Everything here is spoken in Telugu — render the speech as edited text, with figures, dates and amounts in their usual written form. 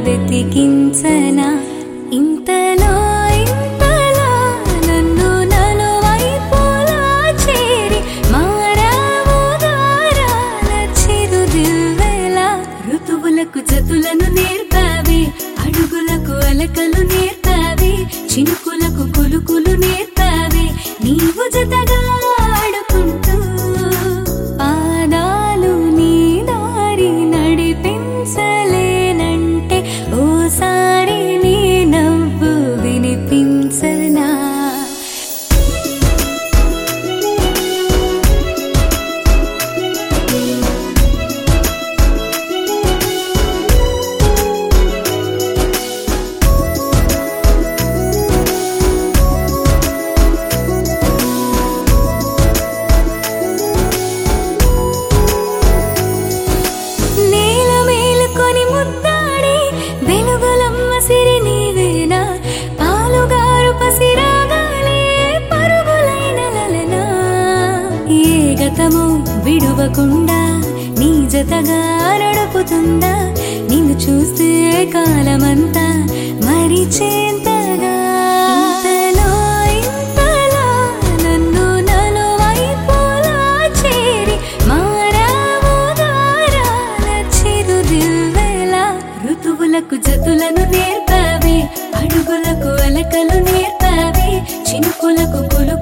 వెతికించనా ఇంతలో ఇంతలా నన్ను నలువైపులా చేరి మారావు గారాల చిరుదివ్వెలా ఋతువులకు జతులను నేర్పావే అడుగులకు అలకలు నేర్పావే చినుకులకు కులుకులు నేర్పావే నీవు జతగా ఆడుకుంటూ పాదాలు నీ దారి నడిపించలేనంటే ఓసారి నీ నవ్వు వినిపించనా విడువకుండా నీ జతగా నడుపుతుందా నిన్ను చూస్తే కాలమంతా మరిచేంతగా ఇంతలో ఇంతలా నన్ను నలువైపులా చేరి మారావు గారాల చిరుదివ్వెలా ఋతువులకు జతులను నేర్పావే అడుగులకు అలకలు నేర్పావే చినుకులకు కులు